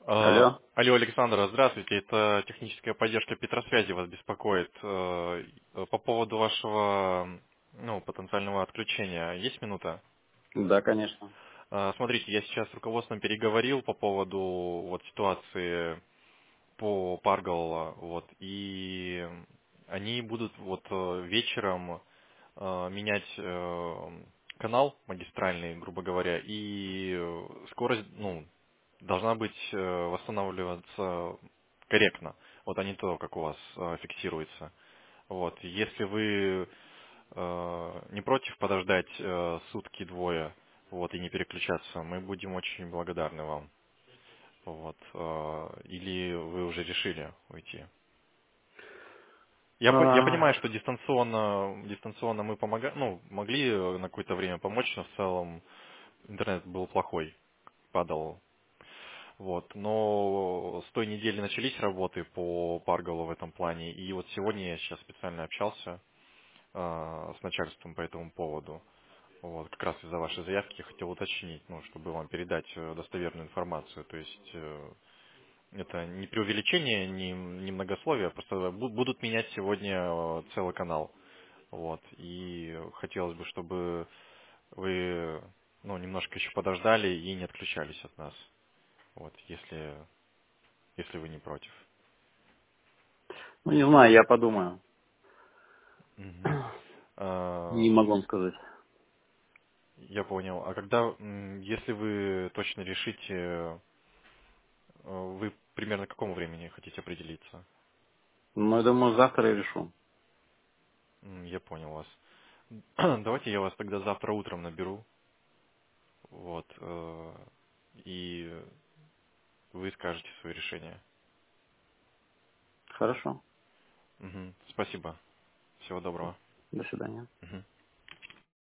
Алло. Алло, Александр, здравствуйте. Это техническая поддержка Петросвязи вас беспокоит. По поводу вашего потенциального отключения. Есть минута? Да, конечно. Смотрите, я сейчас с руководством переговорил по поводу ситуации по Паргал, и они будут вечером менять канал магистральный, грубо говоря, и скорость, должна быть восстанавливаться корректно, а не то, как у вас фиксируется. Если вы не против подождать сутки-двое, и не переключаться, мы будем очень благодарны вам. Или вы уже решили уйти? Я А, понимаю, что дистанционно мы могли на какое-то время помочь, но в целом интернет был плохой, падал. Но с той недели начались работы по Паргалу в этом плане, и сегодня я сейчас специально общался с начальством по этому поводу. Как раз из-за вашей заявки я хотел уточнить, чтобы вам передать достоверную информацию. То есть это не преувеличение, не многословие, просто будут менять сегодня целый канал. И хотелось бы, чтобы вы немножко еще подождали и не отключались от нас, если вы не против. ну, не знаю, я подумаю. Мгм. Не А, могу вам сказать. Я понял. А когда, если вы точно решите, вы примерно к какому времени хотите определиться? Ну, я думаю, завтра я решу. Я понял вас. Давайте я вас тогда завтра утром наберу, и вы скажете свое решение. Хорошо. Мгм. Спасибо. Всего доброго. До свидания. Мгм.